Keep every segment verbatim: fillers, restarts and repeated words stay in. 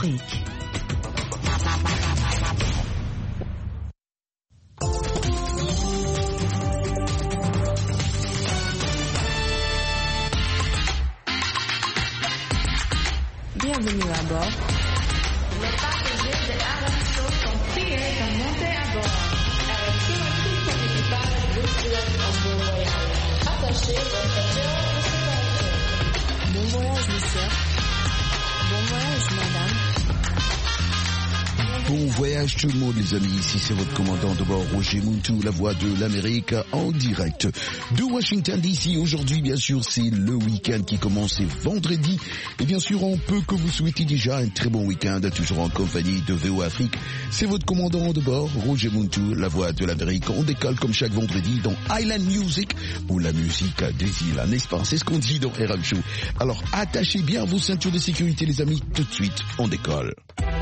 d'Afrique. Bienvenue à bord. Les passagers de Aram Show sont priés de monter à bord. Avec tout son équipage, vous souhaite un bon voyage. Attachez votre ceinture de sécurité. Bon voyage, monsieur. Bon voyage, madame. Bon voyage tout le monde les amis, ici c'est votre commandant de bord Roger Muntu, la voix de l'Amérique en direct de Washington D C. Aujourd'hui bien sûr c'est le week-end qui commence, c'est vendredi et bien sûr on peut que vous souhaiter déjà un très bon week-end, toujours en compagnie de V O Afrique. C'est votre commandant de bord Roger Muntu, la voix de l'Amérique. On décolle comme chaque vendredi dans Island Music ou la musique des îles, n'est-ce pas? C'est ce qu'on dit dans R M Show. Alors attachez bien vos ceintures de sécurité les amis, tout de suite on décolle.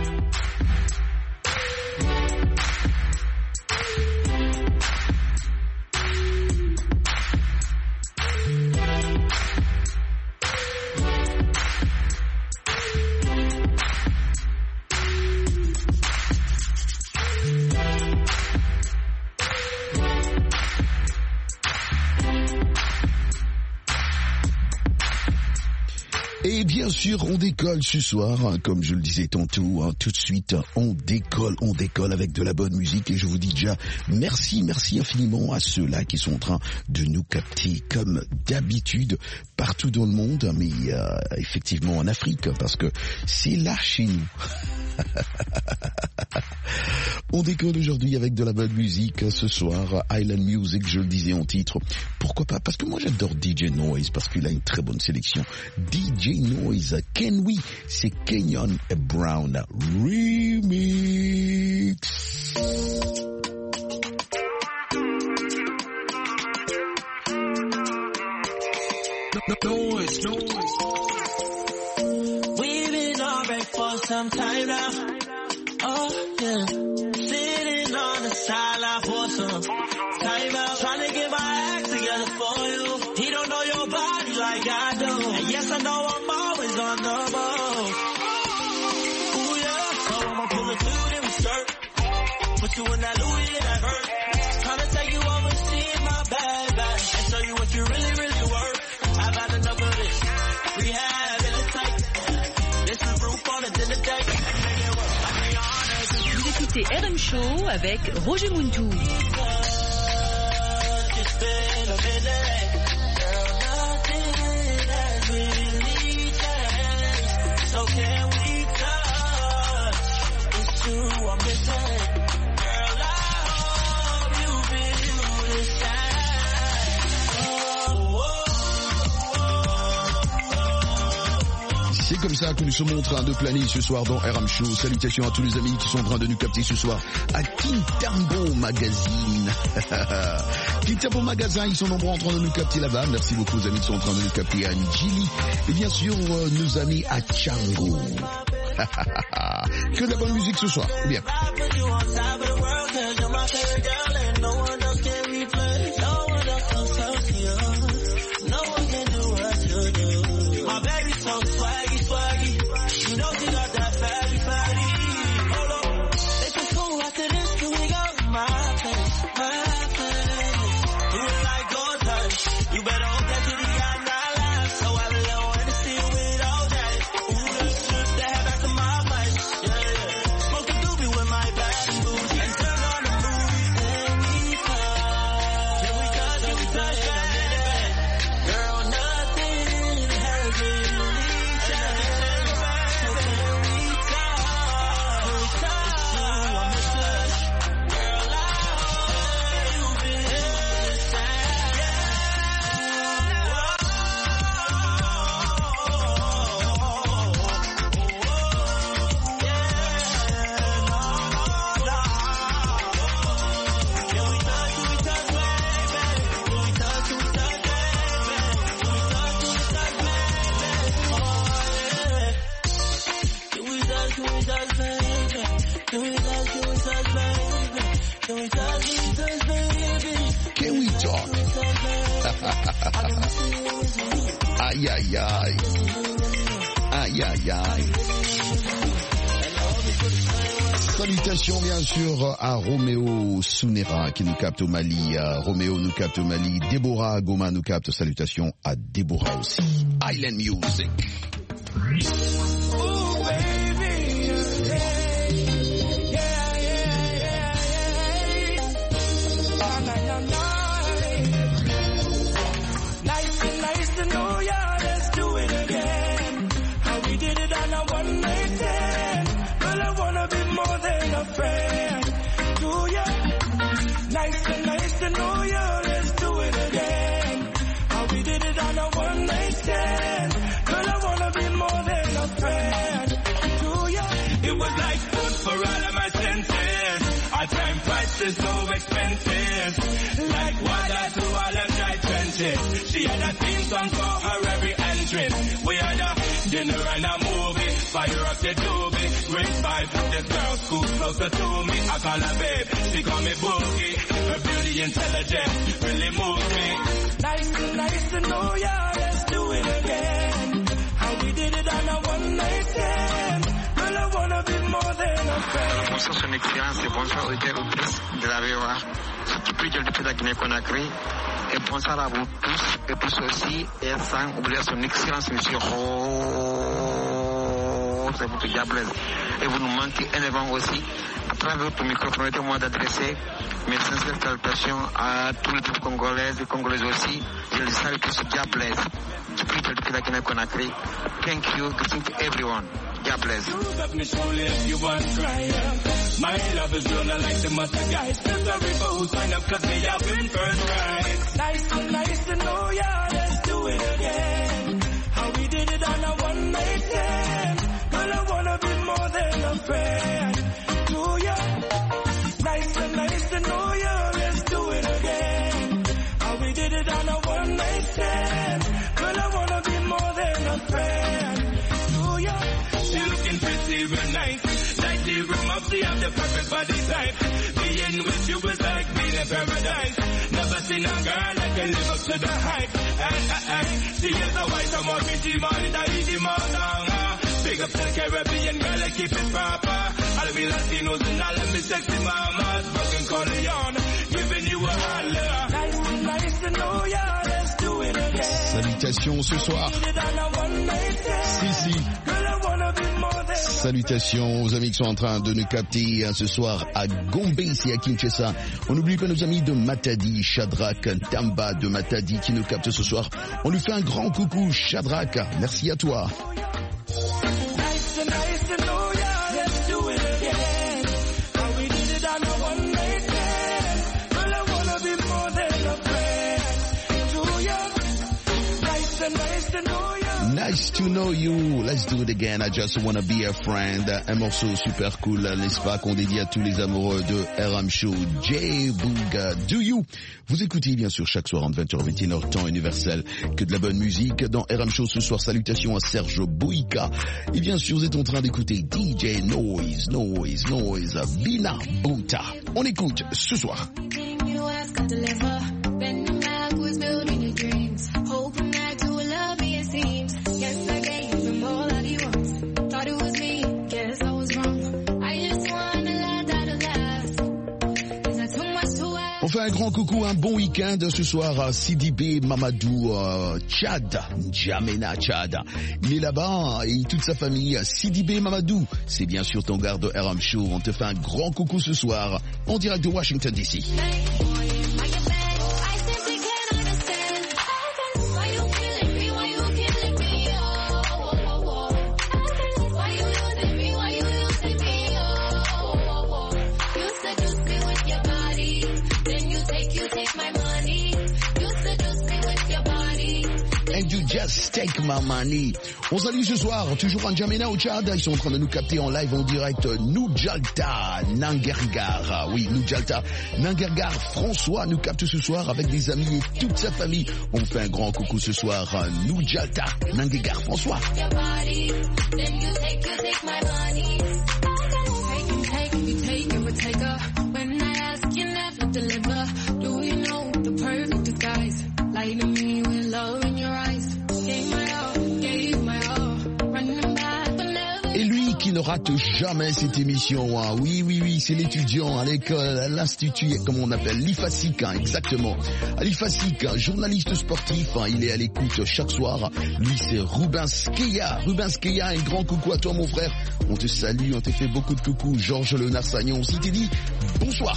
Et bien sûr, on décolle ce soir, hein, comme je le disais tantôt, hein, tout de suite, on décolle, on décolle avec de la bonne musique. Et je vous dis déjà, merci, merci infiniment à ceux-là qui sont en train de nous capter, comme d'habitude, partout dans le monde, mais euh, effectivement en Afrique, parce que c'est là chez nous. On décolle aujourd'hui avec de la bonne musique ce soir, Island Music, je le disais en titre. Pourquoi pas? Parce que moi j'adore D J Noise, parce qu'il a une très bonne sélection. D J Noise, Can We? C'est Kenyon et Brown Remix. Noise, noise. We've been alright for some time now. Oh yeah, sitting on the sideline for some time out, trying to get my act together for you. He don't know your body like I do, and yes I know I'm always on the move. Ooh yeah, so I'ma pull a dude in my skirt, put you in that Louis and that hurt. Trying to take you over, see my bag bag, and show you what you really really worth. I've had enough of this rehab in the tight. This is roof on it in the day. Vous écoutez R M Show avec Roger Muntu. C'est comme ça que nous sommes en train de planer ce soir dans R M Show. Salutations à tous les amis qui sont en train de nous capter ce soir à Kintambo Magazine. Kintambo Magazine, ils sont nombreux en train de nous capter là-bas. Merci beaucoup aux amis qui sont en train de nous capter à Njili. Et bien sûr, euh, nos amis à Django. Que de la bonne musique ce soir. Bien. Can we talk? Aïe aïe aïe. Aïe aïe aïe. Salutations bien sûr à Roméo Sounera qui nous capte au Mali. Roméo nous capte au Mali. Déborah Goma nous capte. Salutations à Déborah aussi. Island Music. Friend to you. Nice and nice to know you. Let's do it again. How we did it on a one night stand. Girl, I wanna be more than a friend to you. It was like food for all of my senses. Our time price is so expensive. Like water to all of dry trenches. She had a theme song for her every entrance. We had a dinner and a movie. Fire up the doobie. Great five from this girl school closer to me. I call her babe, she call me Boogie. Her beauty intelligence really moves me. Nice to nice to know ya, let's do it again. How we did it on a one night stand. Girl, I wanna be more than a friend. Bonsoir son excellence et bonsoir auditeurs auditrices de la V O A. Surtout plus depuis la Guinée-Conakry. Et bonsoir à vous tous et tous aussi. Et sans oublier son excellence monsieur Rose et votre diablesse. Et vous nous manquez énormément aussi. À travers votre micro, permettez-moi d'adresser mes sincères salutations à tous les peuples congolais et congolais aussi. Je les salue tous, God bless. Depuis la Guinée-Conakry. Thank you, greeting to everyone. God bless. My love is real, like the mother guys. Still sorry for who signed up, cause me have been first right. Nice to nice to know ya, let's do it again. How we did it on a one night stand. Girl, I wanna be more than a friend to ya. Nice to nice to know ya, let's do it again. How we did it on a one night stand. Girl, I wanna be more than a friend to ya. She looking pretty real nice. Like the room of the have the perfect body type. Being with you is like being in paradise. Never seen a girl that can live up to the hype. Ay, ay, ay. She is a white and more pretty man, that is the man. Big up to the Caribbean girl, I keep it proper. All of me Latinos and all of me sexy mamas. Fucking Corleone, giving you a holler. Nice to nice to know ya, let's do it again. Salutations ce soir. Si, si. Salutations aux amis qui sont en train de nous capter hein, ce soir à Gombe, ici à Kinshasa. On n'oublie pas nos amis de Matadi, Shadrach, Tamba de Matadi qui nous captent ce soir. On lui fait un grand coucou, Shadrach. Merci à toi. Nice to know you. Let's do it again. I just wanna be a friend. Un morceau super cool, n'est-ce pas, qu'on dédie à tous les amoureux de R M Show. J Booga, Do You. Vous écoutez bien sûr chaque soir entre vingt heures et vingt et une heures, temps universel. Que de la bonne musique dans R M Show ce soir. Salutations à Serge Boïka. Et bien sûr, vous êtes en train d'écouter D J Noise, Noise, Noise, Bina Bouta. On écoute ce soir. On fait un grand coucou, un bon week-end ce soir à Sidibé Mamadou, euh, Tchad, N'Djamena Tchad. Il est là-bas et toute sa famille. Sidibé Mamadou, c'est bien sûr ton garde de R M Show. On te fait un grand coucou ce soir en direct de Washington D C. Just take my money. On salue ce soir, toujours en N'Djamena au Tchad. Ils sont en train de nous capter en live, en direct. Noujalta Nangergar. Oui, Noujalta Nangergar. François nous capte ce soir avec des amis et toute sa famille. On fait un grand coucou ce soir. Noujalta Nangergar. François. rate jamais cette émission. Hein. Oui, oui, oui, c'est l'étudiant à l'école, à l'institut, comme on appelle, l'I F A S I C, hein, exactement. L'I F A S I C, journaliste sportif, hein, il est à l'écoute chaque soir. Lui, c'est Ruben Skeya. Ruben Skeya, un grand coucou à toi, mon frère. On te salue, on te fait beaucoup de coucou. Georges Le Nassagnon aussi te dit bonsoir.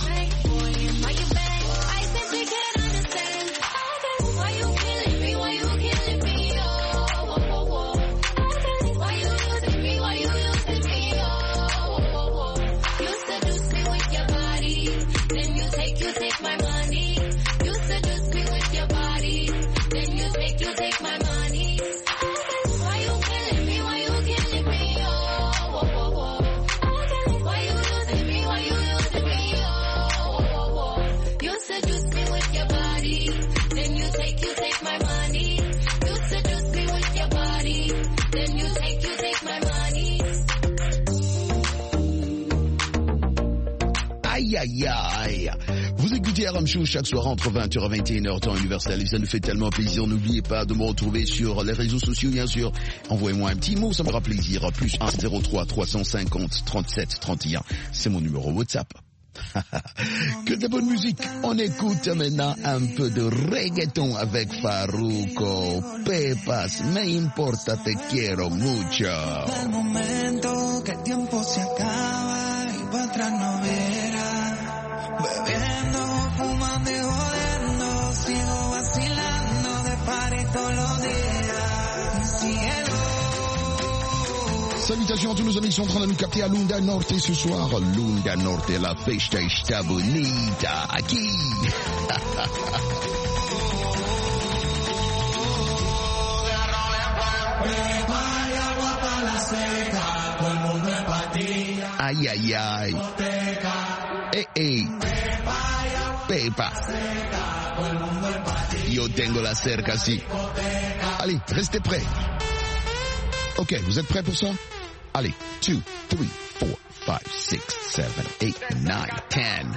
Aïe, aïe, aïe. Vous écoutez R M Show chaque soir entre vingt heures et vingt et une heures temps universel. Et ça nous fait tellement plaisir. N'oubliez pas de me retrouver sur les réseaux sociaux, bien sûr. Envoyez-moi un petit mot, ça me fera plaisir. Plus un zéro trois trois cent cinquante trente-sept trente et un. C'est mon numéro WhatsApp. Que de bonne musique. On écoute maintenant un peu de reggaeton avec Farruko. Pepas, me importa, te quiero mucho. El momento que el tiempo se acaba y para atrás no verá. Bebiendo, fumando y jodiendo, sigo vacilando de party todos los días. Cielo. Salutations à tous nos amis qui sont en train de nous capter à Lunda Norte ce soir. Lunda Norte, la festa está bonita. Aquí. Ay, ay, ay. Eh, eh. Pepa. Yo tengo la cerca, sí. Allez, restez prêts. Ok, vous êtes prêts pour ça? Allez, two, three, four, five, six, seven, eight, nine, ten.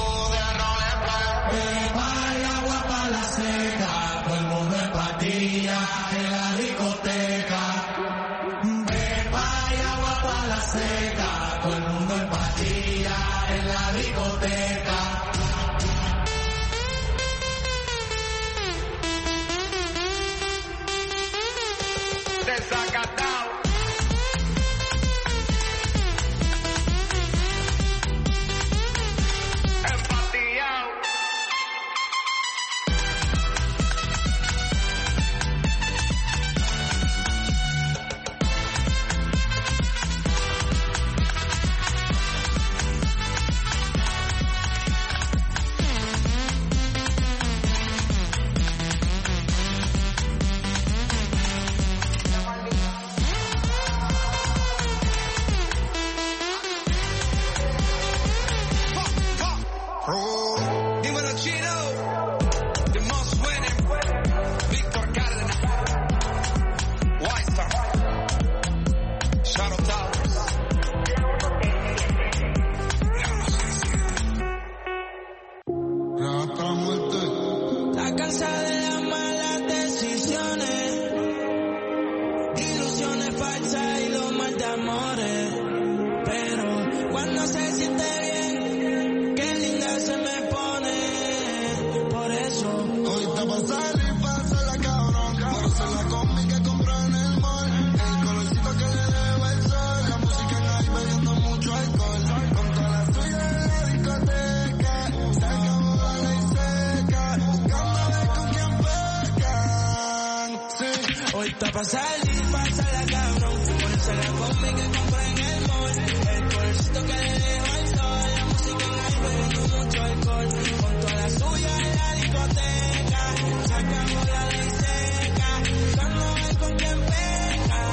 Agua para la seca, todo el mundo es patilla. Dímelo, Chino. The most winning. Víctor Cárdenas. White Star. Shadow Towers. La cansada de las malas decisiones, ilusiones falsas y los mal de amores. Pero cuando se siente bien, qué linda se me pone. Por eso hoy está pa' salir, pa' hacerla cabrón. Por hacer la combi que compró en el mall. El colorcito que le deba el sol. La música en ahí bebiendo mucho alcohol. Con toda la suya en la discoteca. Se acabó la ley seca. Buscando a ver con quién pecan. Sí. hoy está pa' salir, pa' hacerla cabrón. Por hacer la combi que compré en el mall. El colorcito que le dejo al sol. La música en ahí bebiendo mucho alcohol. Con toda la suya en la discoteca. Se acabó la ley seca. Buscando a ver con quién pecan.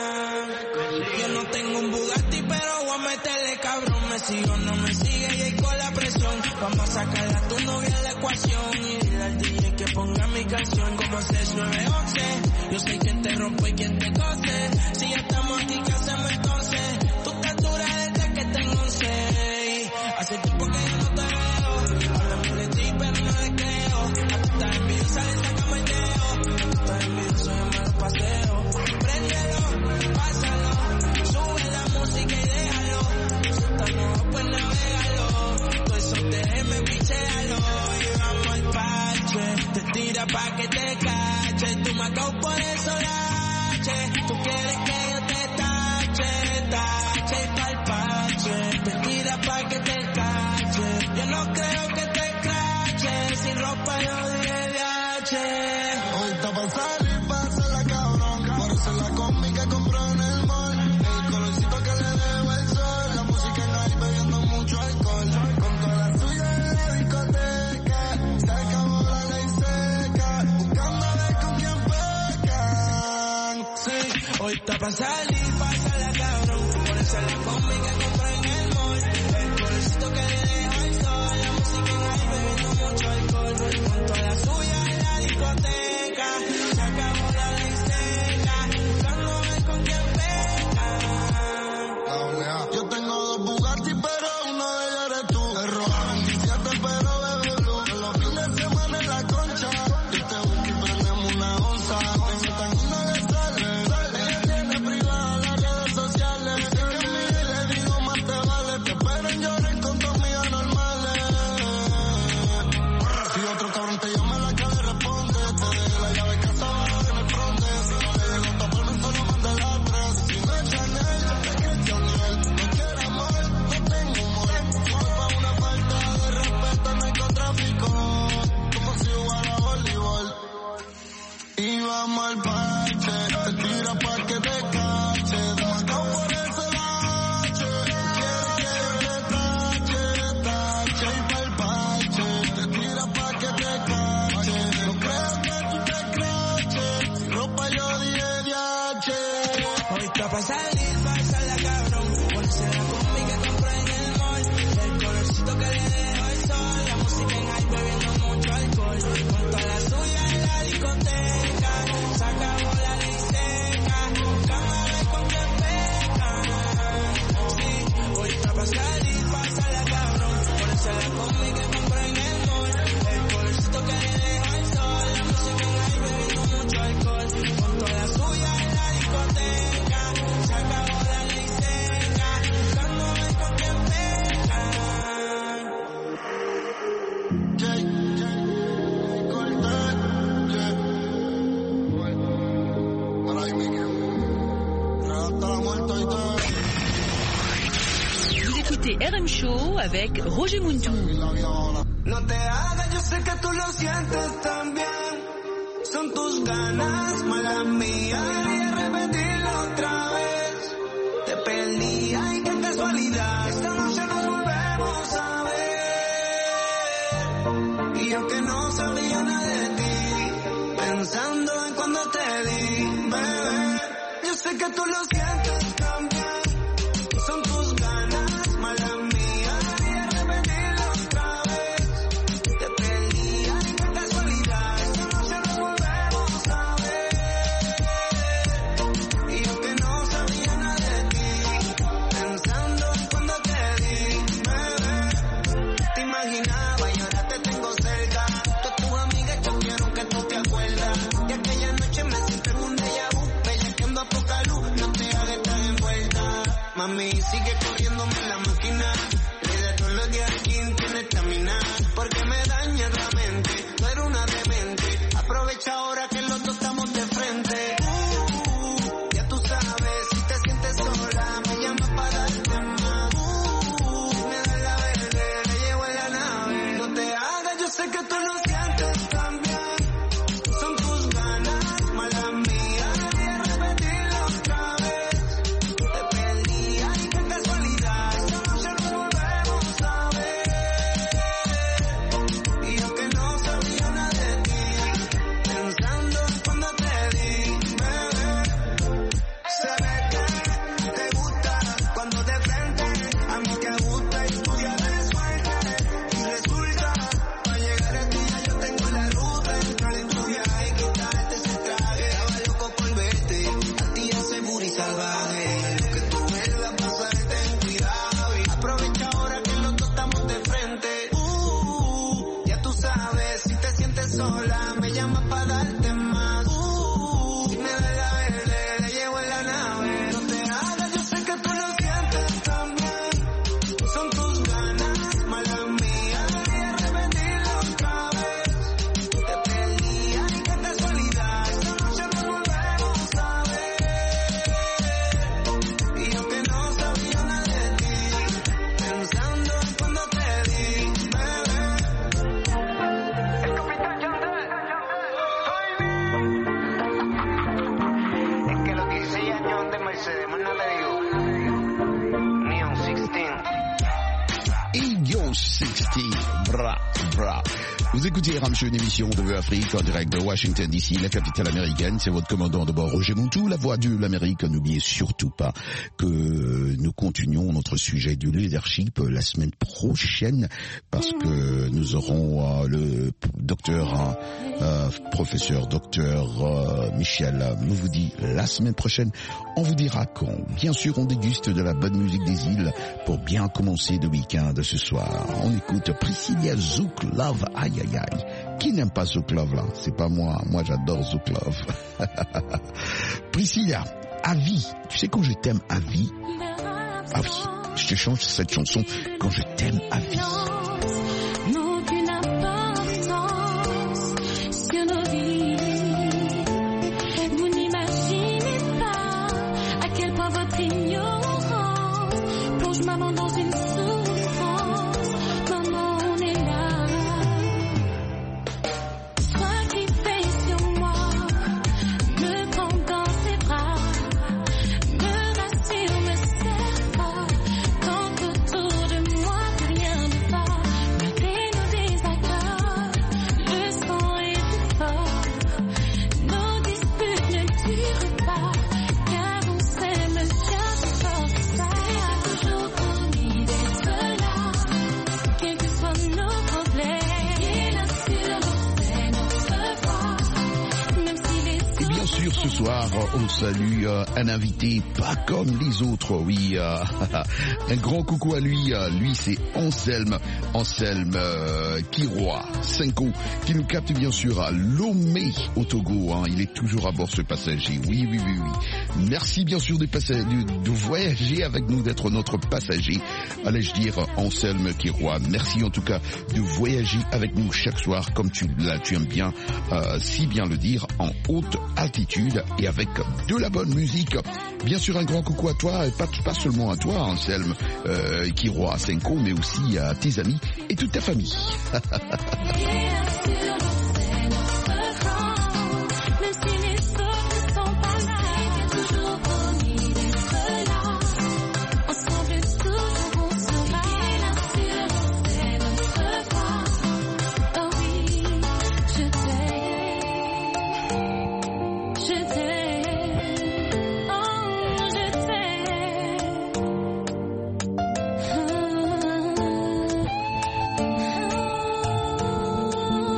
Yo no tengo un Bugatti, pero voy a meterle cabrón. Me sigo, no me sigue y ahí con la presión. Vamos a sacarla a tu novia de la ecuación. Y dile al D J que ponga mi canción como seis nueve once. Yo sé quién te rompe y quién te cose. Si ya estamos aquí, ¿qué hacemos entonces? Tú estás dura desde que tengo once. Hace tiempo que yo no te veo. Hablamos de ti, pero no le creo. A tú estás envidiosa, le sacamos el dedo. A tú estás envidioso, yo me lo paseo. Préndelo, pásalo. Sube la música y déjalo. Si estás nuevo, pues navégalo. Todo eso déjeme, pichéalo. Y vamos al parche. Te tira pa' que te cache. Tú me acabo por eso lache. Tú quieres que yo te tache. Tache pa'l parche. Te tira pa' que te cache. Yo no creo que te crache. Sin ropa yo diré V H. Hoy está pa' salir, pa' hacerla cabrón. Por hacer la combi que compró en el mall. El colorcito que le debo el sol. La música en ahí bebiendo mucho alcohol. Con toda la suya en la discoteca. Se acabó la ley seca. Buscando a ver con quién pecan. Sí, hoy está pa' salir, pa' hacerla cabrón. Por hacer la combi que compré en el mall. El colorcito que le dejo al sol. La música en ahí bebiendo mucho alcohol. Con toda la suya en la discoteca. Se acabó la ley seca. Buscando a ver con quién pecan. Yo tengo dos Bugatti, pero uno de ellos eres tú. El rojo veintisiete, pero bebe blue. Los fines de semana en la concha. Yo te busco y prendemos una onza. Tengo tan una que sale. Ella tiene privada las redes sociales. Es que a mí le digo más te vale. Te esperen, lloren con tus amigas normales. Si otro cabrón te llama, la que le responde. Te deje la llave casa abajo en el fronte. Si no le llega un tapón, solo manda la tres. Si no es Chanel, es Christian Dior. No quiero amor, no tengo humor. Si voy pa' una falta de respeto, narcotráfico. Como si jugara voleibol. Y vamos al parche. Te tira pa' que te cache. Demasiado por ese bache. Quieres que yo te tache, tache. Y pa'l parche. Te tira pa' que te cache. No creo que tú te craches. Sin ropa yo dije D H. Hoy está pa' salir, pa' hacerla cabrón. Por hacer la combi que compré en el mall. El colorcito que le dejo al sol. La música en ahí bebiendo mucho alcohol. Con toda la suya en la discoteca. Se acabó la ley seca. Buscando a ver con quién pecan. Sí, hoy está pa' salir, pa' hacerla cabrón. Por hacer la combi que compré en el mall. El colorcito que le dejo al sol. La música en ahí bebiendo mucho alcohol. Con toda la suya en la discoteca. Se acabó la ley seca. Buscando a ver con quién pecan. Jay, Jay, Cortez, yeah. Bueno, ahora ahí me quedo. Hasta la muerte y todo. Vous écoutez R M Show avec Roger Muntou. No te hagas, yo sé que tú lo sientes también. Son tus ganas, mala mía, y repetirlo otra vez. Te perdí, ay, qué casualidad. Esta noche nos volvemos a ver. Y yo que no sabía nada de ti, pensando en cuando te di, bebé. Yo sé que tú lo sientes también. Son tus ganas, mala mía, y repetirlo otra vez. Te Mami, sigue corriéndome la máquina. Le de todos los días quien tiene estamina. Porque me dañas la mente. Tú eres una demente. Aprovecha ahora que los dos estamos de frente. Uh, ya tú sabes, si te sientes sola, me llamas para darte más. Uh, me da la verde, le llevo en la nave. No te hagas, yo sé que tú lo sientes también. Son tus ganas, mala mía, de repetirlo otra vez. Te pedía y qué casualidad, esta noche nos volvemos a ver. Y yo que no sabía nada de ti, pensando cuando te di, bebé. Se ve que te gusta cuando de frente, a mí te gusta y tu día de suerte. Y resulta, para llegar a ti ya yo tengo la ruta, entrar en tu viaje y quitarte ese traje. Estaba loco por verte, a ti ya seguro y salvaje. Lo que tú vuelvas a pasar, ten cuidado. Y aprovecha ahora que los dos estamos de frente. Uh, ya tú sabes, si te sientes sola, me llamas para darte más. Uh, si me da la verde, le llevo en la nave. No te hagas, yo sé que tú lo sientes también. Son tus ganas, mala mía, de repetirlo otra vez. Te pedía y qué casualidad, esta noche nos volvemos a ver. Y yo que no sabía nada de ti, pensando en cuando te di, bebé. El capitán Yandel, es que los dieciséis años de Mercedes, más no le digo. Neon dieciséis. Eyo sixteen, bra, bra. Vous écoutez Ramshow, une émission de Vue Afrique en direct de Washington D C, la capitale américaine. C'est votre commandant de bord, Roger Muntu, la voix de l'Amérique. N'oubliez surtout pas que nous continuons notre sujet du leadership la semaine prochaine parce que nous aurons euh, le docteur, euh, professeur, docteur euh, Michel Mouvoudi la semaine prochaine. On vous dira quand. Bien sûr, on déguste de la bonne musique des îles pour bien commencer le week-end ce soir. On écoute Priscilla Zouk Love. Aïe, aïe, aïe. Qui n'aime pas Zouk Love là? C'est pas moi. Moi, j'adore Zouk Love. Priscilla, à vie. Tu sais quand je t'aime à vie? Ah oui, je te change cette chanson quand je t'aime à vie. N'aucune importance sur nos vies. Vous n'imaginez pas à quel point votre ignorance plonge maman dans une souffrance. Maman, on est là. Toi qui veilles sur moi, me prends dans tes bras, me rassure, me serre fort. Quand autour de moi plus rien ne va, malgré nos désaccords, le sang est plus fort. Nos disputes ne durent pas, car on s'aime chaque fort. Ça a toujours promis d'être là, quels que soient nos problèmes. Et là sur nos peines, on se voit, même si les Et bien sûr, ce soir, on salue euh, un invité pas comme les autres, oui. euh, un grand coucou à lui. euh, lui, c'est Anselme. Anselme euh, Kiroa, Cinco, qui nous capte bien sûr à Lomé, au Togo. Hein. Il est toujours à bord ce passager. Oui, oui, oui, oui. Merci bien sûr de, passer, de, de voyager avec nous, d'être notre passager. Allais-je dire, Anselme Kiroa. Merci en tout cas de voyager avec nous chaque soir, comme tu, là, tu aimes bien, euh, si bien le dire, en haute altitude et avec de la bonne musique. Bien sûr, un grand coucou à toi, et pas, pas seulement à toi, Anselme euh, Kiroa Cinco, mais aussi à tes amis et toute ta famille. même si les autres ne sont pas là, il est toujours promis d'être là. Ensemble, toujours on sera là sur nos scènes, on se voit. Oh oui, je t'aime, je t'aime, oh je t'aime.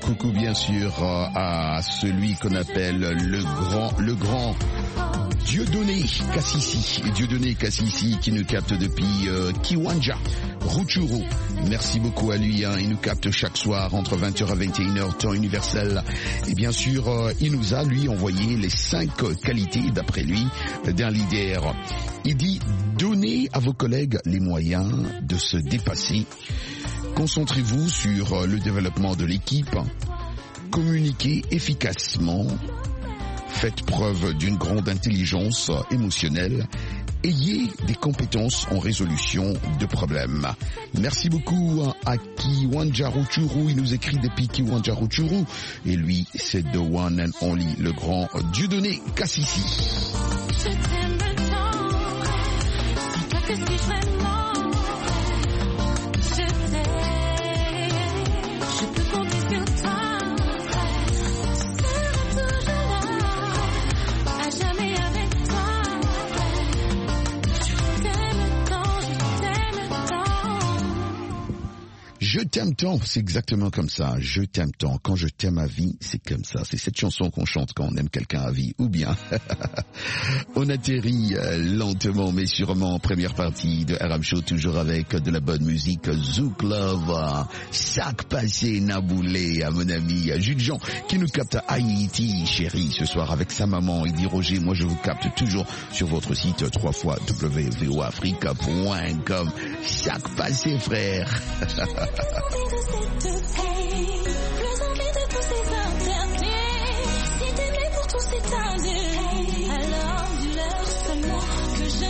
coucou bien sûr à celui qu'on appelle le grand, le grand Dieudonné Kassisi, Dieudonné Kassisi qui nous capte depuis euh, Kiwanja, Rutshuru. Merci beaucoup à lui, hein. Il nous capte chaque soir entre vingt heures et vingt et une heures, temps universel. Et bien sûr, euh, il nous a, lui, envoyé les cinq qualités, d'après lui, d'un leader. Il dit, donnez à vos collègues les moyens de se dépasser. Concentrez-vous sur le développement de l'équipe. Communiquez efficacement. Faites preuve d'une grande intelligence émotionnelle. Ayez des compétences en résolution de problèmes. Merci beaucoup à Kiwanja Rutshuru. Il nous écrit depuis Kiwanja Rutshuru. Et lui, c'est the one and only, le grand Dieudonné Kassisi. Je t'aime tant, c'est toi que suis vraiment. Je t'aime, je peux compter sur toi. Je t'aime tant, c'est exactement comme ça. Je t'aime tant. Quand je t'aime à vie, c'est comme ça. C'est cette chanson qu'on chante quand on aime quelqu'un à vie. Ou bien, on atterrit euh, lentement mais sûrement en première partie de R M Show, toujours avec de la bonne musique. Zouk Love, Sac Passé Naboulé, à mon ami Jules Jean, qui nous capte à Haïti, chérie, ce soir avec sa maman. Il dit, Roger, moi je vous capte toujours sur votre site trois fois w w w point africa point com. Sac Passé, frère. Plus envie de tous ces interdits. Si t'aimais pour tous ces interdits, alors dis-leur seulement que je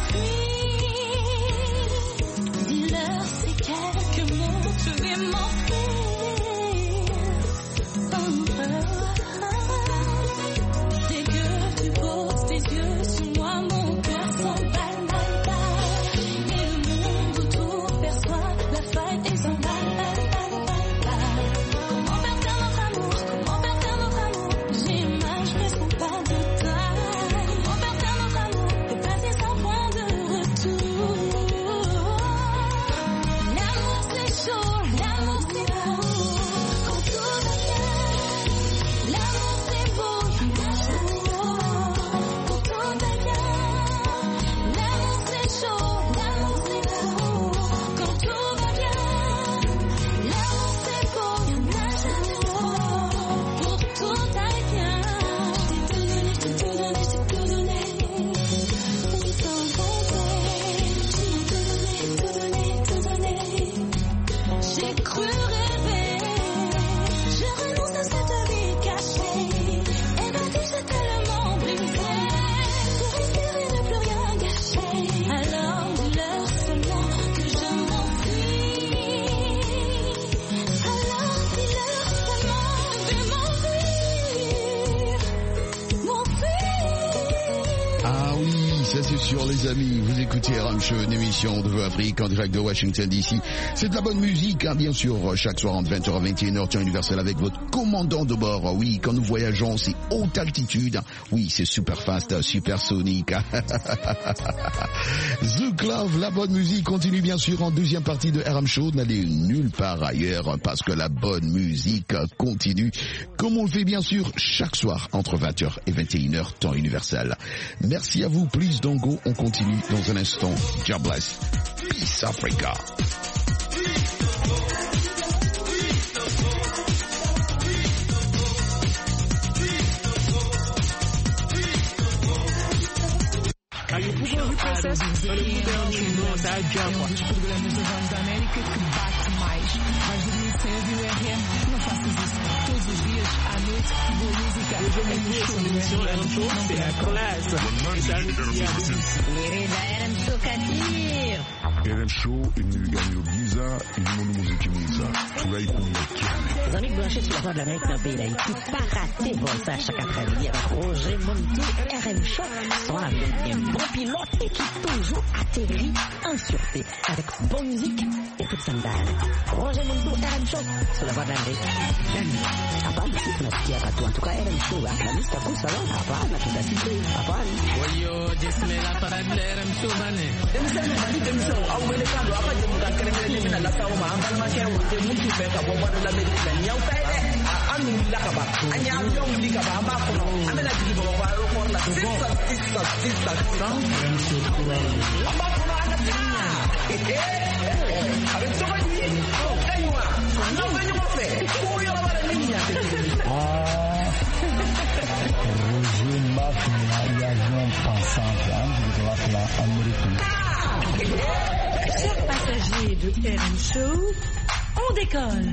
m'enfuis. Dis-leur ces quelques mots, je vais m'enfuir. Dès que tu poses tes yeux sur moi, mon cœur s'emballe. Et le monde autour perçoit la faille et s'en va. Sur les amis, vous écoutez R M Show, une émission de Afrique en direct de Washington D C. C'est de la bonne musique, hein, bien sûr, chaque soir entre vingt heures et vingt et une heures, temps universel avec votre commandant de bord. Oui, quand nous voyageons, c'est haute altitude. Oui, c'est super fast, super sonique. Zouk Love, la bonne musique continue bien sûr en deuxième partie de R M Show. N'allez nulle part ailleurs parce que la bonne musique continue comme on le fait bien sûr chaque soir entre vingt heures et vingt et une heures, temps universel. Merci à vous, please don't go. On continue dans un instant. God bless. Peace Africa. Aí o povo processo, olha o poder não está de água. Dos programas da Voz da América que bate mais. Vais dormir cedo e o R M, não faças isso. Todos os dias, à noite, boa música. Eu vou me essa emissão era um show, c'est a classe. Querida, era um show Kadir. R M Show, il Giza, il monde musique Giza. Furahi kumlekiane. Les amis branchés sur la Voix de l'Amérique dans le pays d'Haïti, pas rater bon ça chaque après-midi avec Roger Montou, R M Show, sont avec un bon pilote et qui toujours atterrit en sûreté avec bonne musique et toute sa dalle. Roger Montou, R M Show, sur la Voix de l'Amérique. Hapana, si tunasikia watu, en tout cas R M Show, la lista kusa leo, hapana, tutasikia, hapana. Oyo, jesme la parade de R M Show, bane. Emisema, bani emisema, wele kando apa je muka kere kere mina la sawo ma ambal ma kere wote muntu be ka bo wadu la meri la nyaw tay de anu la ka ba anya nyaw li ka ba ma ko amena digi bo ba ro ko la do sista sista sound amba ko na na tinya eh avec so many kaywa no venyo mo fe ko yo la ba niña ah Roger Mafia il y a un pensant de la américaine. Chers passagers de R M Show, on décolle.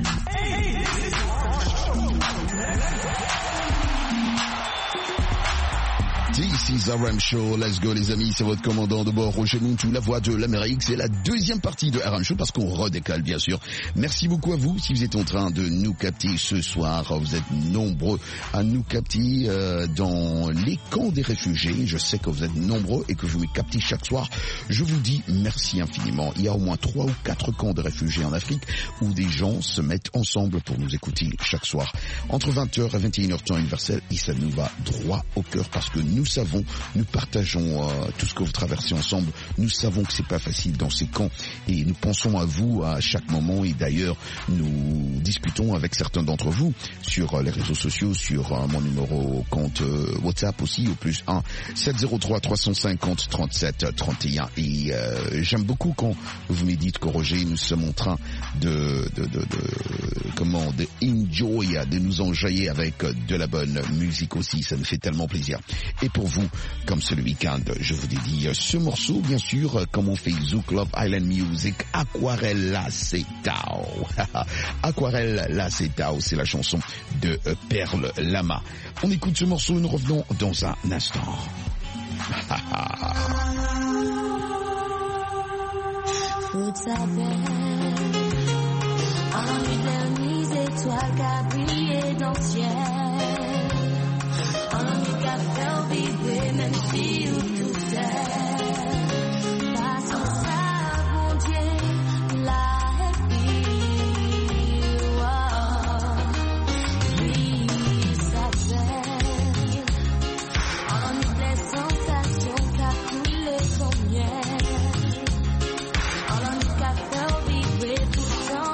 This is R M Show, let's go les amis, c'est votre commandant de bord Roger Muntu, la voix de l'Amérique, c'est la deuxième partie de R M Show parce qu'on redécale bien sûr. Merci beaucoup à vous si vous êtes en train de nous capter ce soir, vous êtes nombreux à nous capter euh, dans les camps des réfugiés, je sais que vous êtes nombreux et que vous me captez chaque soir, je vous dis merci infiniment. Il y a au moins trois ou quatre camps de réfugiés en Afrique où des gens se mettent ensemble pour nous écouter chaque soir. Entre vingt heures et vingt et une heures temps universel et ça nous va droit au cœur parce que nous savons, nous partageons euh, tout ce que vous traversez ensemble. Nous savons que c'est pas facile dans ces camps et nous pensons à vous à chaque moment et d'ailleurs nous discutons avec certains d'entre vous sur euh, les réseaux sociaux, sur euh, mon numéro compte euh, WhatsApp aussi au plus un sept zéro trois trois cent cinquante trente-sept trente et un et euh, j'aime beaucoup quand vous me dites que Roger nous sommes en train de de de, de comment de enjoy, de nous enjailler avec de la bonne musique aussi, ça me fait tellement plaisir. Et pour vous, comme c'est le week-end, je vous dédie ce morceau, bien sûr, comme on fait Zouk Love Island Music, Aquarelle La Setao. Aquarelle La Setao, c'est la chanson de Perle Lama. On écoute ce morceau et nous revenons dans un instant. En nuit dernières étoiles qu'a brillé dans le ciel. En nuit qu'a fait vibrer même si où tout est. Passons ça, bon Dieu, la vie. Oui, ça fait. En nuit des sensations qu'a coulé comme miel. En nuit qu'a fait vibrer tout le temps.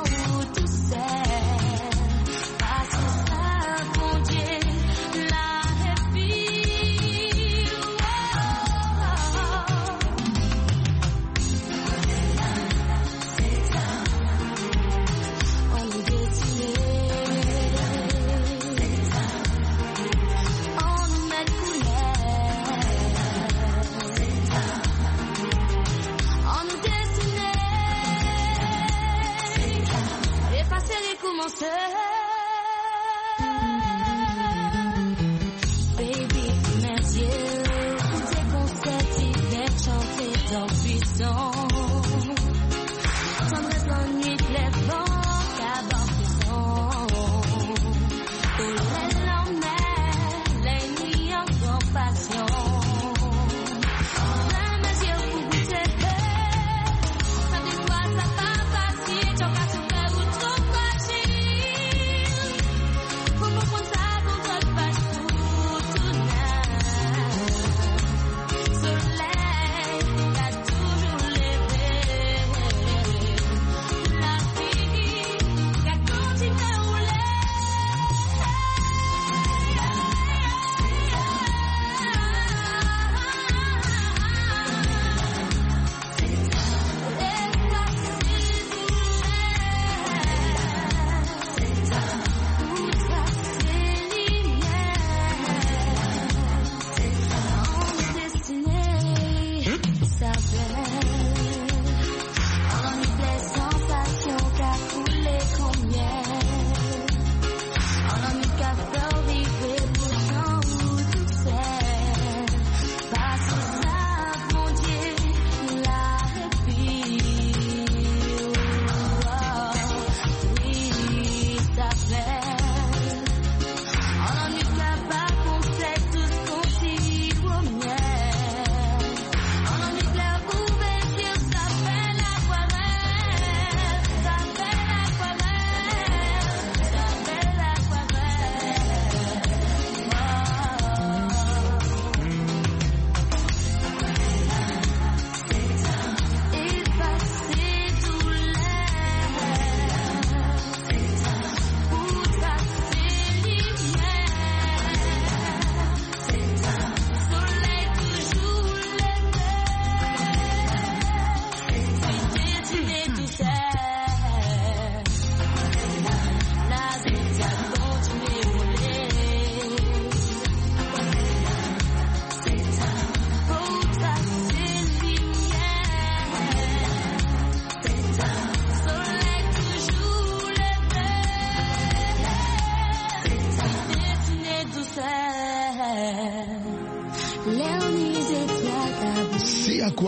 Baby, mes yeux, tes concerts, ils chanter dans puissant. Tendresse la nuit, les vents, cabane puissant. Pour les lendemains, les nuits en compassion. Plein mes yeux pour goûter, ça des fois, ça pas facile, t'en vas souffrir ou trop fragile.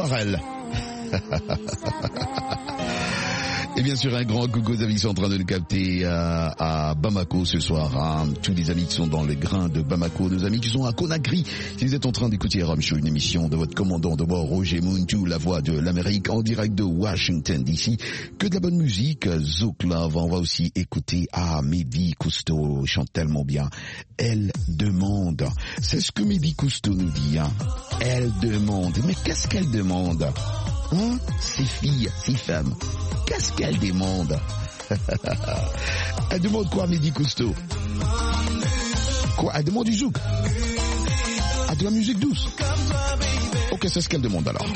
Pharrell. Et bien sûr, un grand coucou aux amis qui sont en train de nous capter à, à Bamako ce soir. Hein. Tous les amis qui sont dans les grains de Bamako, nos amis qui sont à Conakry. Si vous êtes en train d'écouter Ram Show, une émission de votre commandant de bord, Roger Muntu, la voix de l'Amérique, en direct de Washington D C. Que de la bonne musique, Zouk Love. On va aussi écouter ah, Mehdi Cousteau, chante tellement bien. Elle demande. C'est ce que Mehdi Cousteau nous dit. Hein. Elle demande. Mais qu'est-ce qu'elle demande? Hein? Ces filles, ces femmes, qu'est-ce qu'elles demandent? Elle demande quoi, Mehdi Cousteau? Quoi? Elle demande du zouk? Ah, de la musique douce? Ok, c'est ce qu'elle demande alors.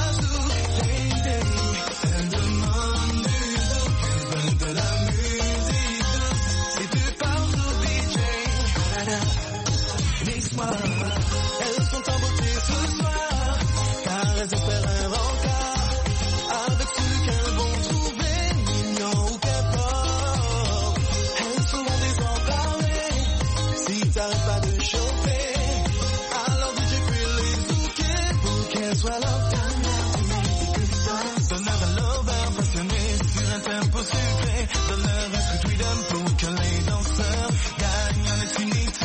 Elles sont en beauté ce soir, car elles espèrent un rencard avec celui qu'elles vont trouver mignon ou qu'importe. Elles seront désemparées si t'arrêtes pas de chauffer. Alors D J puis les zouker pour qu'elles soient là. Donne-leur un lover passionné sur un tempo sucré. Donne-leur un sweet rhythm pour que les danseurs gagnent en intimité.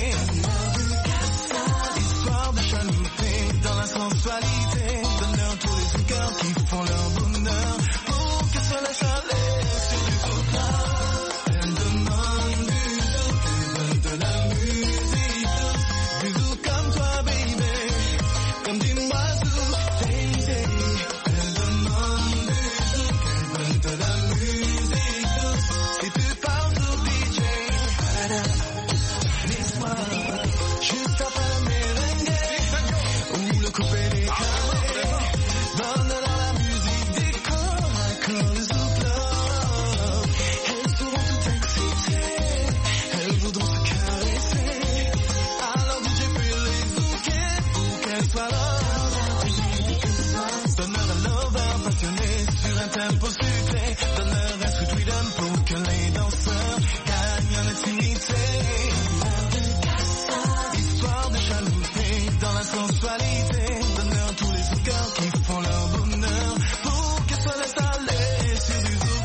Sensualité, donne-leur tous les cœurs qui font leur bonheur pour qu'elles soient la chaleur sur du zouk. Elles demandent du zouk, elles veulent de la musique, du zouk comme toi, baby, comme dis-moi zouk, lady. Elles demandent du zouk, elles veulent de la musique, si tu parles zouk, D J, laisse-moi, juste après la merengue, ou le coupé. Tempo sucré, donne-leur un sweet rhythm pour que les danseurs gagnent en intimité. Histoire de jalousie dans la sensualité, donne-leur tous les cœurs qui font leur bonheur pour qu'elles soient laissées aller sur du zouk.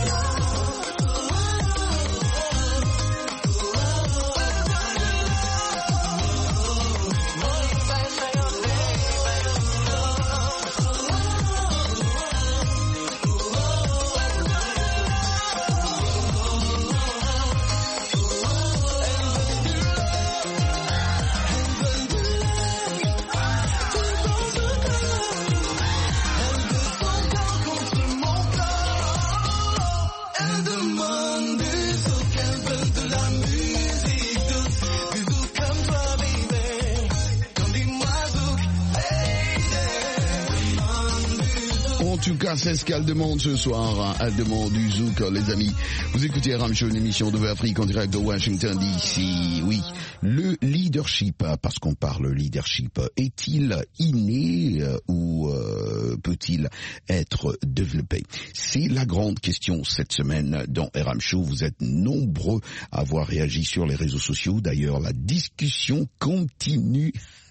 En tout cas, c'est ce qu'elle demande ce soir. Elle demande du zouk, les amis. Vous écoutez Ram Show, une émission de Afrique en direct de Washington D C. Oui, le leadership, parce qu'on parle leadership, est-il inné euh, ou euh, peut-il être développé? C'est la grande question cette semaine dans Ram Show. Vous êtes nombreux à avoir réagi sur les réseaux sociaux. D'ailleurs, la discussion continue.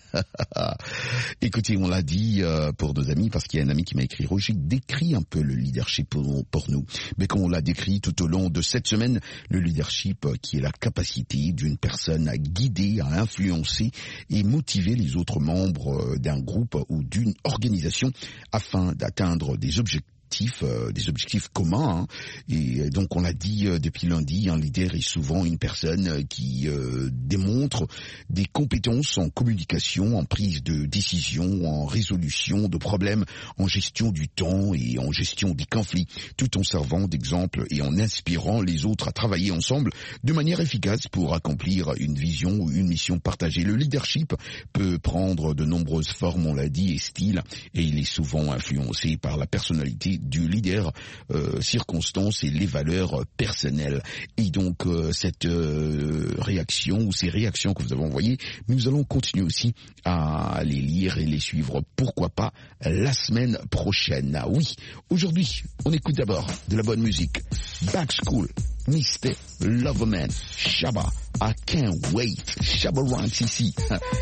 Écoutez, on l'a dit euh, pour nos amis, parce qu'il y a un ami qui m'a écrit, Roger, décrit un peu le leadership pour, pour nous. Mais quand on l'a décrit tout au long de cette semaine, le leadership euh, qui est la capacité d'une personne à guider, à influencer et motiver les autres membres euh, d'un groupe ou d'une organisation afin d'atteindre des objectifs. Euh, des objectifs communs, hein. Et donc on l'a dit euh, depuis lundi, un leader est souvent une personne euh, qui euh, démontre des compétences en communication, en prise de décision, en résolution de problèmes, en gestion du temps et en gestion des conflits, tout en servant d'exemple et en inspirant les autres à travailler ensemble de manière efficace pour accomplir une vision ou une mission partagée. Le leadership peut prendre de nombreuses formes, on l'a dit, et styles, et il est souvent influencé par la personnalité du leader, euh, circonstances et les valeurs personnelles. Et donc euh, cette euh, réaction ou ces réactions que vous avez envoyées, nous allons continuer aussi à les lire et les suivre. Pourquoi pas la semaine prochaine. Ah oui, aujourd'hui, on écoute d'abord de la bonne musique. Back School, mister Loverman, Shabba, I can't wait. Shabba Ranks ici.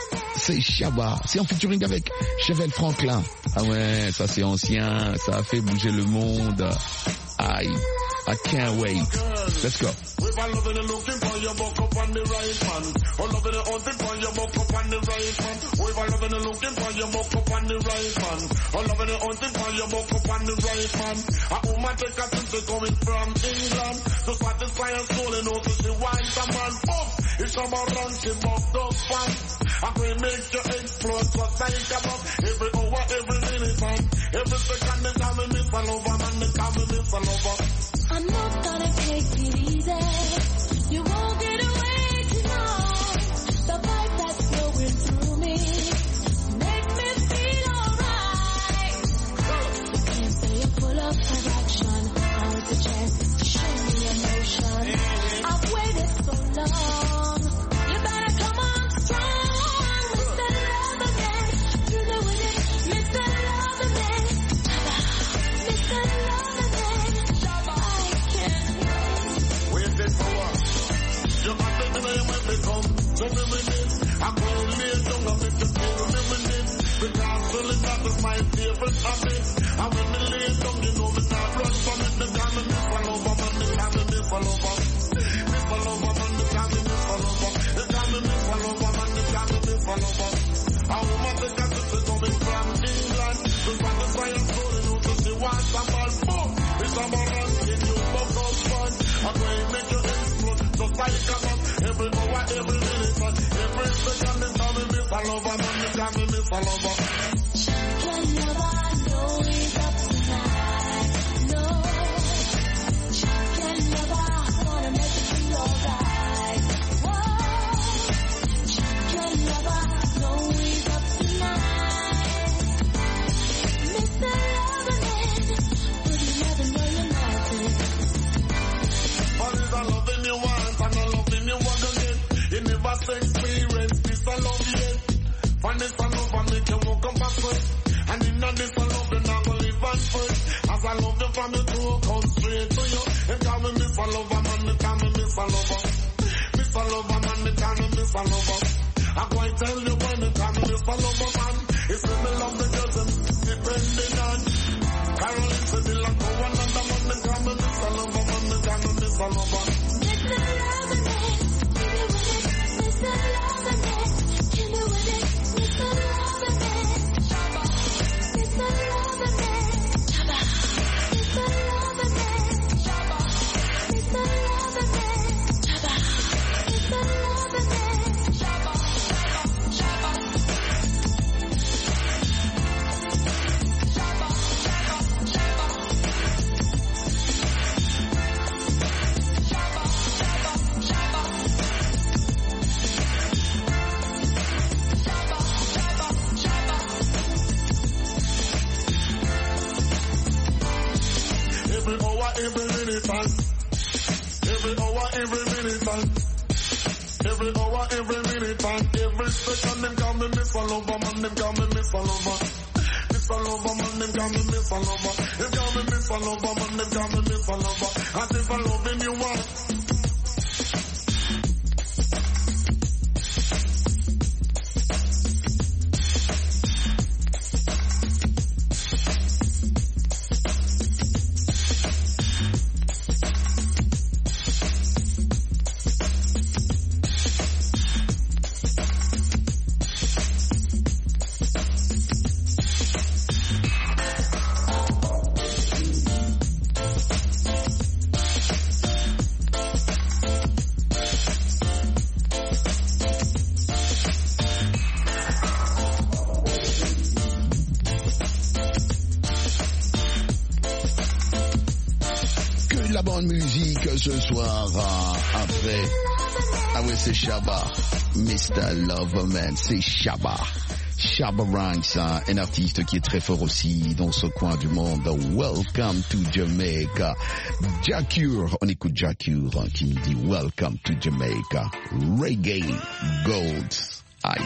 c'est Shabba. C'est en featuring avec Chevelle Franklin. Ah ouais, ça c'est ancien, ça a fait bouger le monde. Aïe, I can't wait. Let's go. If I love it, looking for your buck up on the right man. Oh, love it, hunting for your buck up on the right man. Oh, if I love it, looking for your buck up on the right man. Oh, love it, hunting for your buck up on the right man. A woman take a trip to coming from England to satisfy her soul and also she wants a man. Oh, it's about run, she buck those fans. I will make you explode just like a buck. Every hour, every minute, man. Every second, they call me Miss Lover, man, they call me Miss Lover. I'm not gonna take it easy. You won't get away tonight. The vibe that's flowing through me make me feel alright. You can't say you're full of attraction. Now is the chance to show me emotion. I've waited so long. You better come on strong, Mister Loverman. You know it is, Mister Loverman. Mister Loverman. You got to know you when we come to me with it. I'm going to lay down and make you feel me with it. Because feeling that is my favorite habit. And when me lay down, you know me not run from it. Me call me Miss Lover, man, me call me Miss Lover. Miss Lover, man, me call me Miss Lover. They call me Miss Lover, man, me call me Miss Lover. A woman take a trip to coming from England to satisfy her soul and know that she wants a man. Oh, it's a man asking you for those fun. I'm going to make you explode just like a man. Every hour, every minute, man. Every second, they call me Miss Lover, man, they call me Miss Lover. Champion lover, know he's up tonight. No, champion lover, wanna make you feel alright. Whoa, champion lover, know he's up tonight. Mister Loverman, would you never know you're naughty? All is a loving you want and a loving you want again. You never say experience this a love yet. Find this a love and make you walk up backward. And in this a love you not gonna live and first. As I love you from your toe, come straight to you. You call me Miss Lover, man, you call me Miss Lover. Miss Lover, man, you call me Miss Lover. I'm going to tell you when you call me Miss Lover, man. It's when me love the girls and depending on. Caroline said they like go another man, they call me Miss Lover, man, they call me Miss Lover. Mister Loverman, give me with it. Mister Loverman, give me with it. Mister Loverman, Mister Loverman, Mister Loverman, Mister Loverman, Mister Every hour, every minute, man. Every hour, every minute, man. Every hour, every minute, man. Every second, them call me Miss Lover, man. Them call me Miss Lover. Miss Lover, man. Them call me Miss Lover. Them call me Miss Lover, man. Them call me Miss Lover. As if I loving you want. La bonne musique ce soir, euh, après. Ah oui, c'est Shabba. Mister Loverman, c'est Shabba. Shabba Ranks, hein, un artiste qui est très fort aussi dans ce coin du monde. Welcome to Jamaica. Jacure, on écoute Jacure hein, qui nous dit Welcome to Jamaica. Reggae Gold. Aye.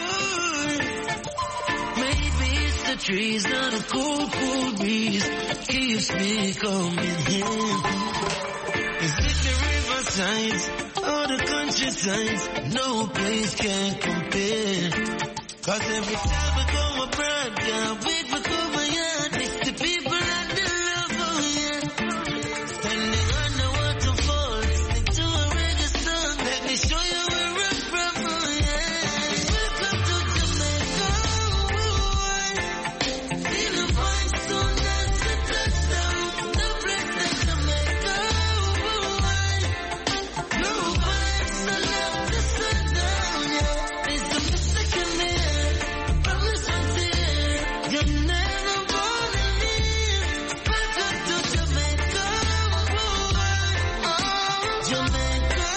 Maybe it's the trees, not a cool, cool breeze keeps me coming here. Is it the riversides or the countrysides? No place can compare. Cause every time we go abroad, can't wait for cover yard. It's the people and the love, oh yeah. Standing on the waterfall, listening to a reggae song. Let me show you where I'm from, oh yeah. Welcome to Jamaica, oh, feel the voice so nice to touch down. The place in Jamaica, oh, no vibes, so love to sundown, yeah. There's some music in me. You're never gonna leave. Welcome to Jamaica, oh, Jamaica,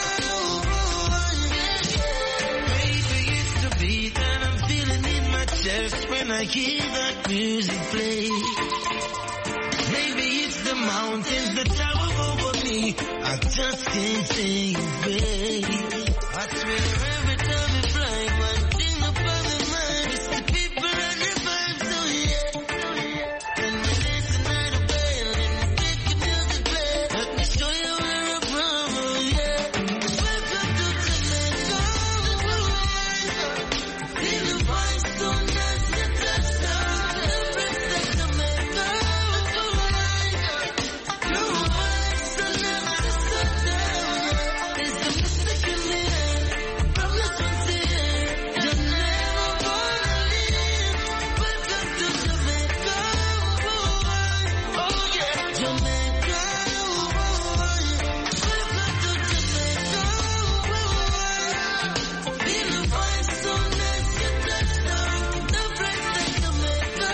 oh. Baby, it's the beat and I'm feeling in my chest when I hear that music play. Maybe it's the mountains that tower over me. I just can't say it, I swear every time I fly, one thing about the mind is the people and the vibes, oh yeah. When we dance the night away and make the music play, let me show you where I'm from, oh yeah. Welcome to Jamaica, feel the voice so nice to touch down. Every step Jamaica, no vibes, so never to sundown. There's the music in the air, from the frontier. You're never gonna leave. Welcome to Jamaica, oh yeah, Jamaica, welcome to Jamaica, feel the voice so nice to touch down. The place that Jamaica,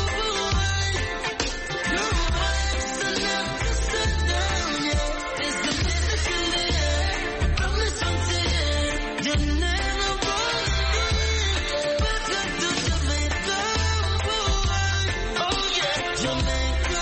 no vibes, so love to sundown, yeah. There's the music in the air, from the frontier. You're never gonna leave. Welcome to Jamaica, oh yeah, Jamaica,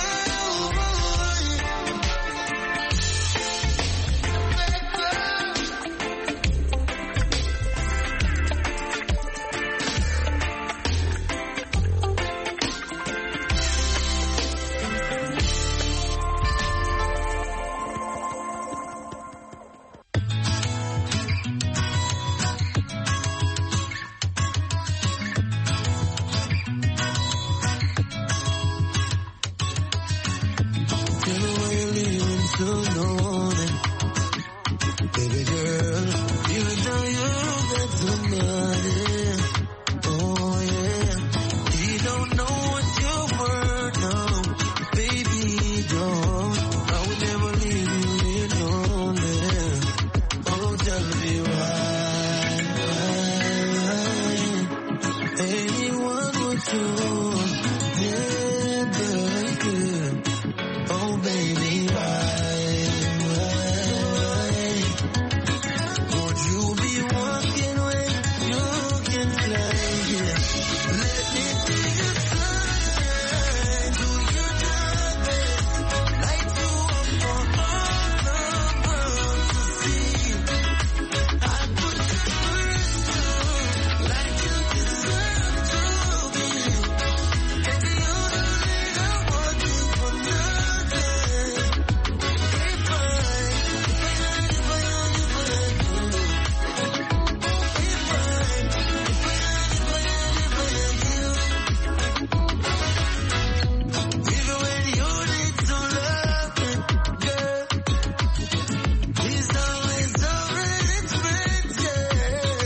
tell me why you're leaving so lonely. Baby girl, even though you've got somebody, oh yeah, he don't know what you're worth now. Baby, don't, I would never leave you in lonely. Oh, tell me why, why, anyone would choose, yeah, baby. Oh baby, why, why, would you be walking when you can fly? Yeah. Let me be your sunshine, do your darkness, light you up for all the world to see. I put you first, like you deserve to be. And you don't think I want you for nothing. If I, if I, if I, if I, if I, even when you need some loving, girl, it's always already expected.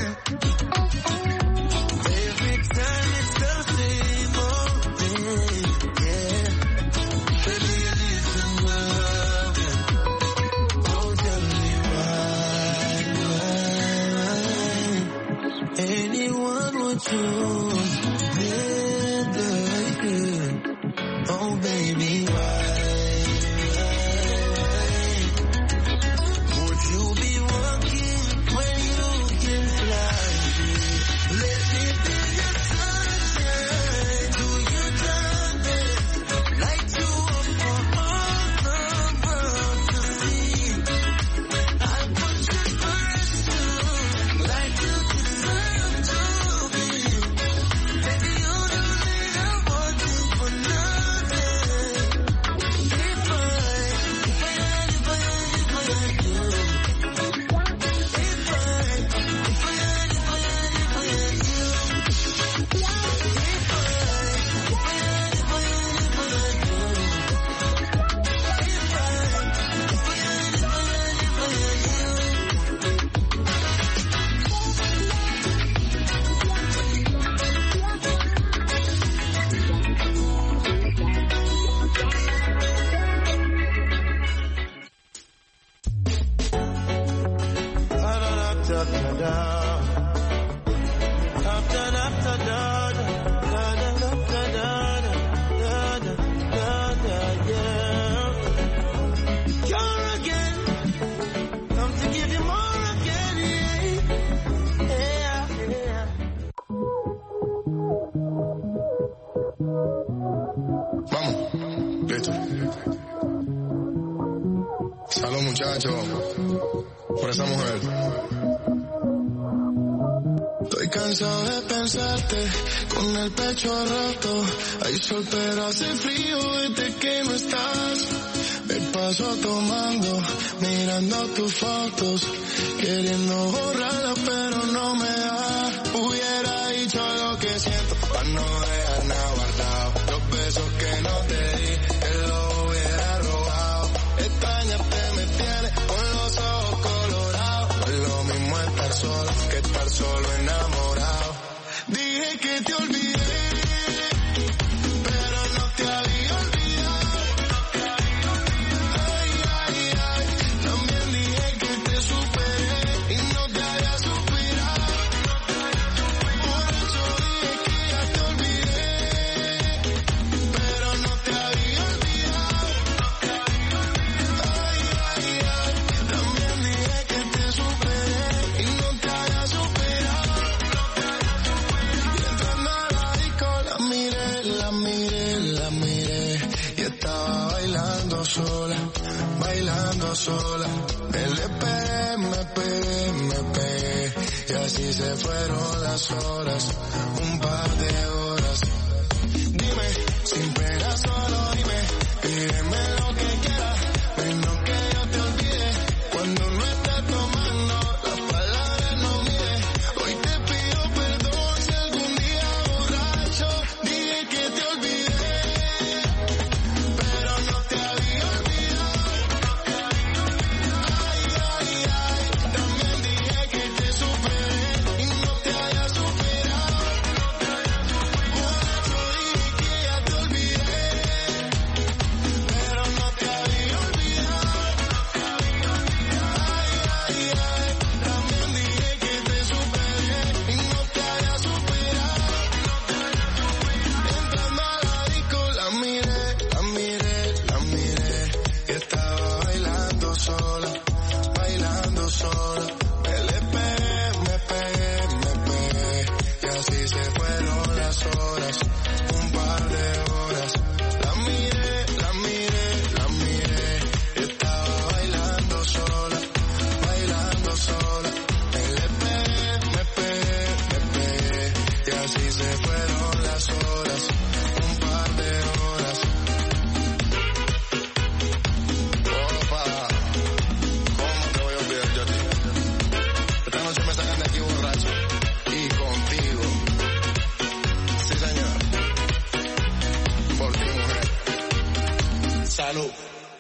Every time it's the same old thing, yeah. Baby, you need some loving. Oh, tell me why, why, anyone would choose, yeah, baby. Oh, baby, why, why, would you be walking when you can fly? Let me be your sunshine, do your darkness, light you up for all the world to see. I put you first, like you deserve to be. down. Up, down, up, down, down, down, down, up, down, down, down, down, down, yeah. You're again, come to give you more again, yeah, yeah, yeah. Vamos, listo. Salud, muchachos, por esa mujer. Estoy cansado de pensarte con el pecho roto. Hay sol pero hace frío desde que no estás. Me paso tomando, mirando tus fotos, queriendo borrarlas pero no me da. Hubiera dicho lo que siento para no dejar nada guardado. Los besos que no te di, él lo hubiera robado. Extrañarte me tiene con los ojos colorados. No es lo mismo estar solo que estar solo enamorado. Dije que te olvidé, pero no te había olvidado. Ay, ay, ay, también dije que te superé y no te había superado. Por eso dije que ya te olvidé, pero no te había olvidado. Ay, ay, ay, también dije que te superé y no te había superado. Y entrando a la disco la miré, la miré, la miré y estaba bailando sola, bailando sola. Me le pegué, me pegué, me pegué y así se fueron las horas, un par de horas. Dime, sin pena solo dime, pídeme lo que quieras, menos que yo te olvide. Cuando no estés tomando, las palabras no miden. Hoy te pido perdón si algún día borracho dije que te olvidé, pero no te había olvidado. Ay, ay, ay, también dije que te superé y no te había superado. Por eso dije que ya te olvidé, pero no te había olvidado. Ay, ay, ay, también dije que te superé y no te había superado. Entrando a la disco la miré, la miré, la miré y estaba bailando sola, bailando sola. Me le pegué, me pegué, me pegué y así se fueron las horas, un par de horas. La miré, la miré, la miré y estaba bailando sola, bailando sola. Me le pegué, me pegué, me pegué y así se fueron las horas, un par de horas. Opa, ¿cómo te voy a olvidar yo a ti? Esta noche me sacan de aquí borracho y contigo. Sí, señor. Por ti, mujer. Salud.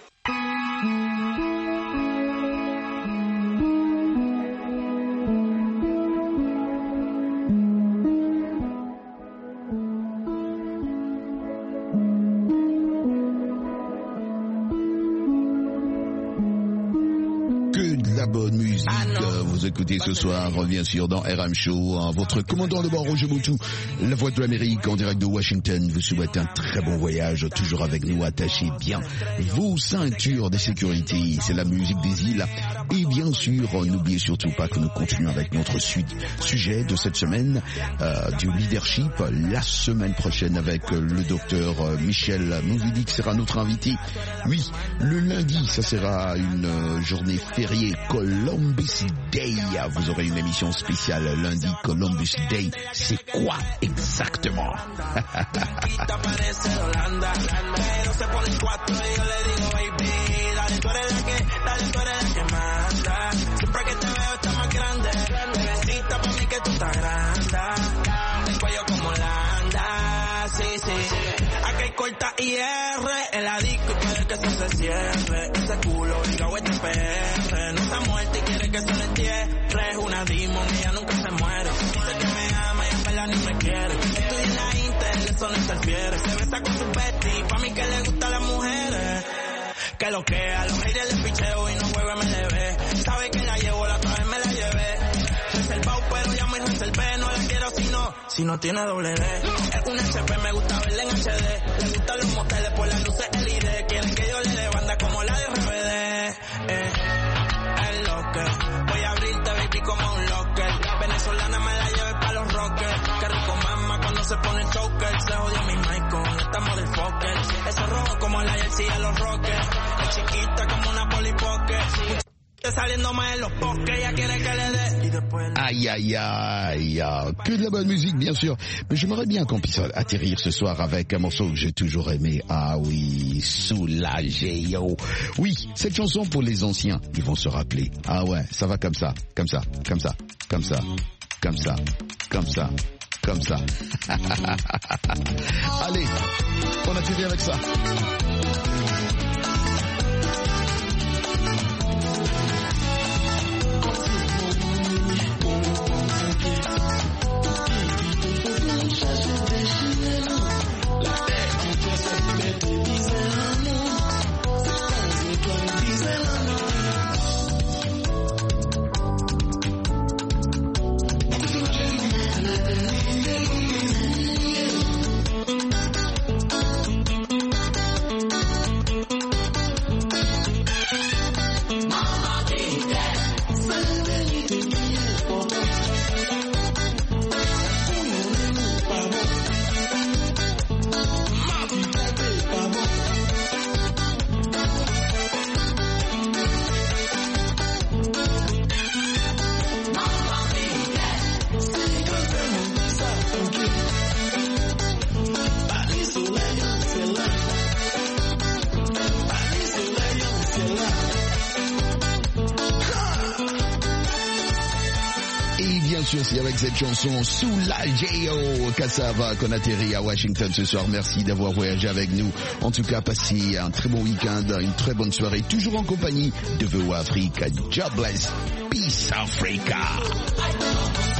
Que de la bonne musique. Euh, Vous écoutez ce soir, bien sûr, dans R M Show, hein, votre commandant de bord, Roger Moutou, la voix de l'Amérique, en direct de Washington, vous souhaite un très bon voyage, toujours avec nous, attachez bien vos ceintures de sécurité, c'est la musique des îles. Et bien sûr, n'oubliez surtout pas que nous continuons avec notre su- sujet de cette semaine, euh, du leadership, la semaine prochaine avec euh, le docteur euh, Michel Mouvidi qui sera notre invité. Oui, le lundi, ça sera une euh, journée fériée, Columbus Day. Vous aurez une émission spéciale lundi, Columbus Day. C'est quoi exactement? Siempre que te veo está más grande. Necesita para mí que tú estás grande. El cuello como Landa. Sí, sí. Aquí hay corta I R en la disco y puede que eso se cierre. Ese culo obligado es de P R. No está muerta y quiere que se le entierre. Es una demon y ella nunca se muere. Dice que me ama y en verdad ni me quiere. Estoy en la Inter, eso no interfiere. Se besa con su bestie, pa' mí que le gustan las mujeres. Que lo que a los haters les picheo y no juega M L B. Sabe que la llevo, la otra vez me la llevé. Es el si no tiene doble D. Es un H P, me gusta verla en H D. Le gustan los moteles por las luces L E D. Quieren que yo le dé banda como la de R B D. Eh, es lo que voy a abrirte, baby, como un locker. Venezolana me la lleve pa' los rockers. Qué rico mama cuando se pone choker. Se jodió mi Michael, estamos del Fokker. Eso rojo como la jersey de los rockers. Es chiquita como una polipoque. Saliendo más en los postes, ella quiere que le dé. Y después... Aïe, aïe, aïe, que de la bonne musique, bien sûr. Mais j'aimerais bien qu'on puisse atterrir ce soir avec un morceau que j'ai toujours aimé. Ah oui, Soulagé, yo. Oui, cette chanson pour les anciens, ils vont se rappeler. Ah ouais, ça va comme ça, comme ça, comme ça, comme ça, comme ça, comme ça, comme ça. Allez, on atterrit avec ça. C'est avec cette chanson Soulageo Cassava qu'on atterrit à Washington ce soir. Merci d'avoir voyagé avec nous. En tout cas, passez un très bon week-end, une très bonne soirée, toujours en compagnie de V O A Afrique. God bless. Peace Africa.